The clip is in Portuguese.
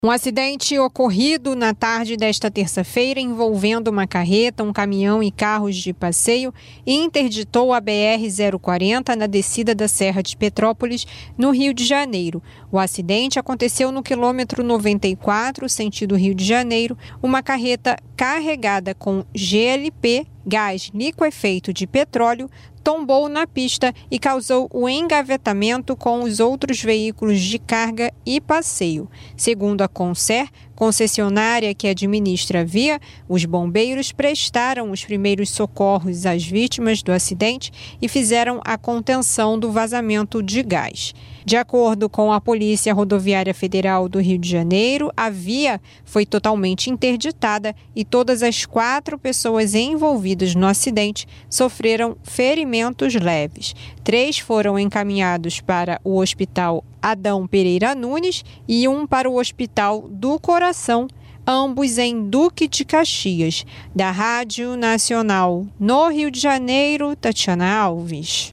Um acidente ocorrido na tarde desta terça-feira envolvendo uma carreta, um caminhão e carros de passeio interditou a BR-040 na descida da Serra de Petrópolis, no Rio de Janeiro. O acidente aconteceu no quilômetro 94, sentido Rio de Janeiro. Uma carreta carregada com GLP, gás liquefeito de petróleo, tombou na pista e causou o engavetamento com os outros veículos de carga e passeio. Segundo a Concer, concessionária que administra a via, os bombeiros prestaram os primeiros socorros às vítimas do acidente e fizeram a contenção do vazamento de gás. De acordo com a Polícia Rodoviária Federal do Rio de Janeiro, a via foi totalmente interditada e todas as 4 pessoas envolvidas no acidente sofreram ferimentos leves. 3 foram encaminhados para o Hospital Adão Pereira Nunes e 1 para o Hospital do Coração, ambos em Duque de Caxias. Da Rádio Nacional no Rio de Janeiro, Tatiana Alves.